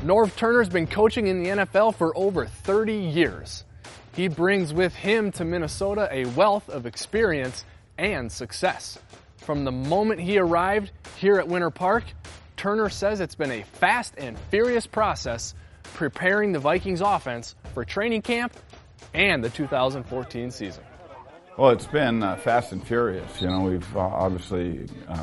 Norv Turner's been coaching in the NFL for over 30 years. He brings with him to Minnesota a wealth of experience and success. From the moment he arrived here at Winter Park, Turner says it's been a fast and furious process preparing the Vikings offense for training camp and the 2014 season. Well, it's been fast and furious. You know, we've obviously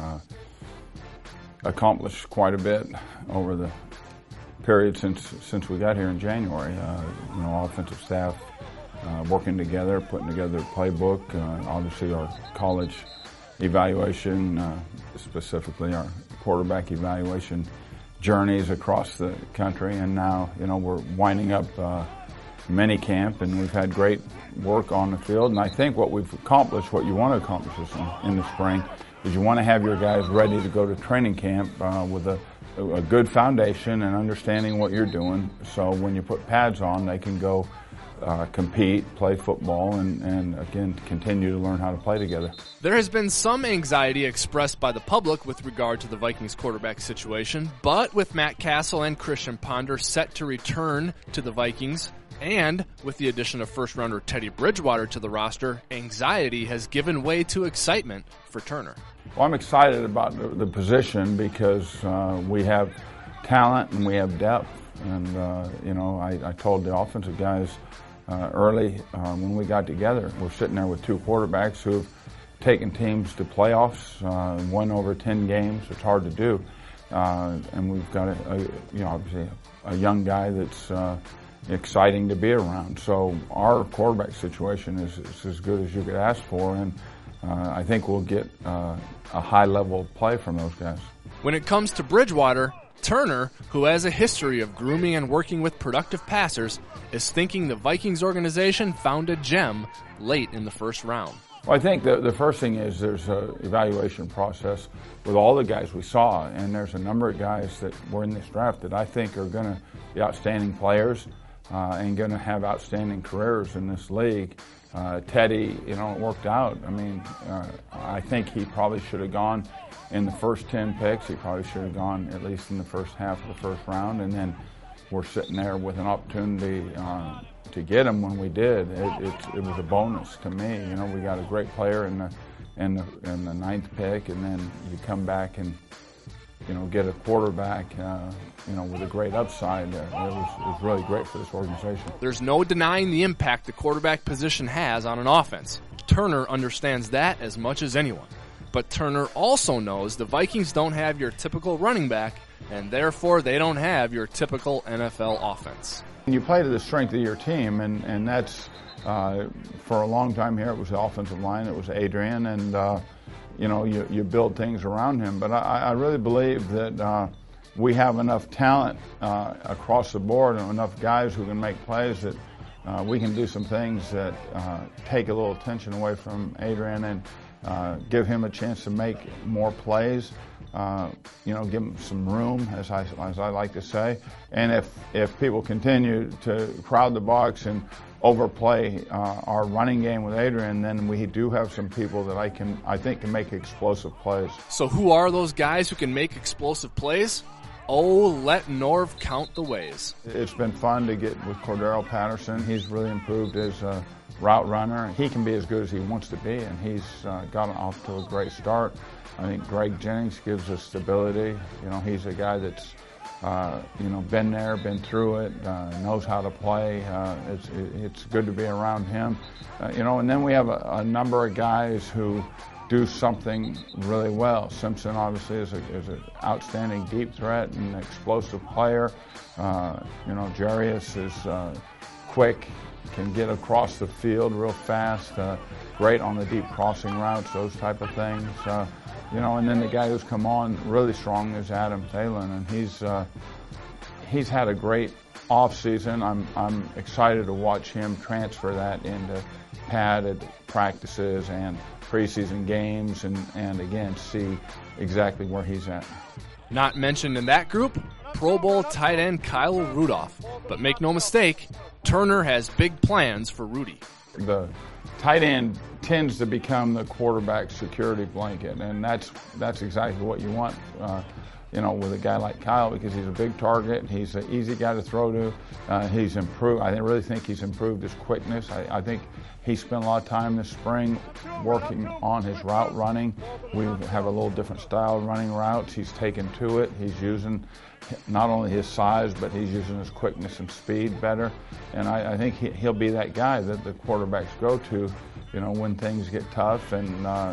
accomplished quite a bit over the period since we got here in January. You know, offensive staff working together, putting together a playbook, obviously our college evaluation, specifically our quarterback evaluation journeys across the country, and now, you know, we're winding up mini camp, and we've had great work on the field. And I think what we've accomplished, what you want to accomplish in the spring, is you want to have your guys ready to go to training camp with a good foundation and understanding what you're doing. So when you put pads on, they can go compete, play football, and again, continue to learn how to play together. There has been some anxiety expressed by the public with regard to the Vikings quarterback situation, but with Matt Cassel and Christian Ponder set to return to the Vikings, and with the addition of first-rounder Teddy Bridgewater to the roster, anxiety has given way to excitement for Turner. Well, I'm excited about the position because we have talent and we have depth. And, you know, I told the offensive guys early when we got together, we're sitting there with two quarterbacks who've taken teams to playoffs, won over 10 games. It's hard to do. And we've got, you know, obviously a young guy that's exciting to be around. So our quarterback situation is as good as you could ask for, and I think we'll get a high level of play from those guys. When it comes to Bridgewater, Turner, who has a history of grooming and working with productive passers, is thinking the Vikings organization found a gem late in the first round. Well, I think the first thing is there's an evaluation process with all the guys we saw, and there's a number of guys that were in this draft that I think are going to be outstanding players and going to have outstanding careers in this league. Teddy, you know, it worked out. I mean, I think he probably should have gone in the first 10 picks. He probably should have gone at least in the first half of the first round, and then we're sitting there with an opportunity to get him when we did. It was a bonus to me. You know, we got a great player in the ninth pick, and then you come back and, you know, get a quarterback, you know, with a great upside. It was really great for this organization. There's no denying the impact the quarterback position has on an offense. Turner understands that as much as anyone. But Turner also knows the Vikings don't have your typical running back, and therefore they don't have your typical NFL offense. You play to the strength of your team, and that's, for a long time here, it was the offensive line, it was Adrian, and you know, you build things around him. But I really believe that we have enough talent across the board and enough guys who can make plays that we can do some things that take a little attention away from Adrian and give him a chance to make more plays. You know, give him some room, as I like to say. And if people continue to crowd the box and overplay our running game with Adrian, then we do have some people that I think can make explosive plays. So who are those guys who can make explosive plays? Oh, let Norv count the ways. It's been fun to get with Cordero Patterson. He's really improved as a route runner. He can be as good as he wants to be, and he's gotten off to a great start. I think Greg Jennings gives us stability. You know, he's a guy that's you know, been there, been through it, knows how to play. It's good to be around him. You know, and then we have a number of guys who do something really well. Simpson obviously is an outstanding deep threat and explosive player. You know, Jarius is quick, can get across the field real fast, great on the deep crossing routes, those type of things. You know, and then the guy who's come on really strong is Adam Thielen, and he's had a great off season. I'm excited to watch him transfer that into padded practices and preseason games, and again see exactly where he's at. Not mentioned in that group, Pro Bowl tight end Kyle Rudolph. But make no mistake, Turner has big plans for Rudy. The tight end tends to become the quarterback security blanket, and that's exactly what you want. with a guy like Kyle, because he's a big target. He's an easy guy to throw to. He's improved. I really think he's improved his quickness. I think he spent a lot of time this spring working on his route running. We have a little different style of running routes. He's taken to it. He's using not only his size, but he's using his quickness and speed better. And I think he'll be that guy that the quarterbacks go to, when things get tough, and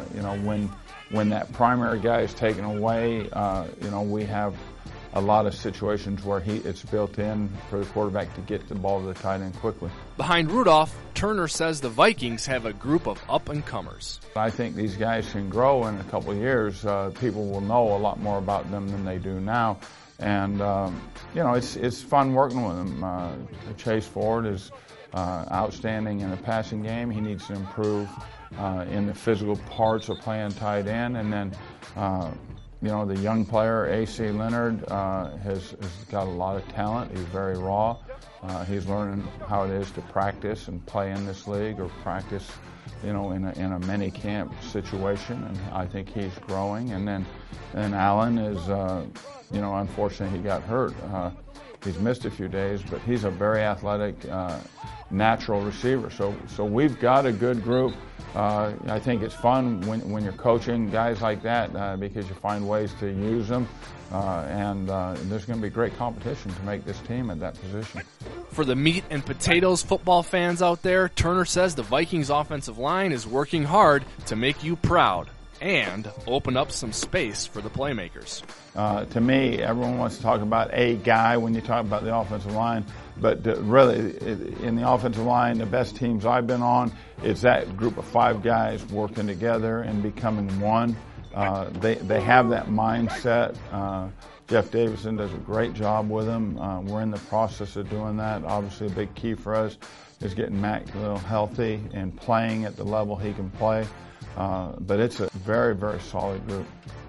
when that primary guy is taken away, we have a lot of situations where it's built in for the quarterback to get the ball to the tight end quickly. Behind Rudolph, Turner says the Vikings have a group of up-and-comers. I think these guys can grow in a couple of years. People will know a lot more about them than they do now. And, it's fun working with them. Chase Ford is outstanding in the passing game. He needs to improve in the physical parts of playing tight end. And then, the young player, A.C. Leonard, has got a lot of talent. He's very raw. He's learning how it is to practice and play in this league, or practice, in a mini camp situation. And I think he's growing. And then Allen is, unfortunately he got hurt. He's missed a few days, but he's a very athletic, natural receiver. So we've got a good group. I think it's fun when you're coaching guys like that, because you find ways to use them, and there's going to be great competition to make this team at that position. For the meat and potatoes football fans out there, Turner says the Vikings offensive line is working hard to make you proud and open up some space for the playmakers. To me, everyone wants to talk about a guy when you talk about the offensive line, but really, in the offensive line, the best teams I've been on, it's that group of 5 guys working together and becoming one. They have that mindset. Jeff Davison does a great job with them. We're in the process of doing that. Obviously, a big key for us is getting Mac healthy and playing at the level he can play. But it's a very, very solid group.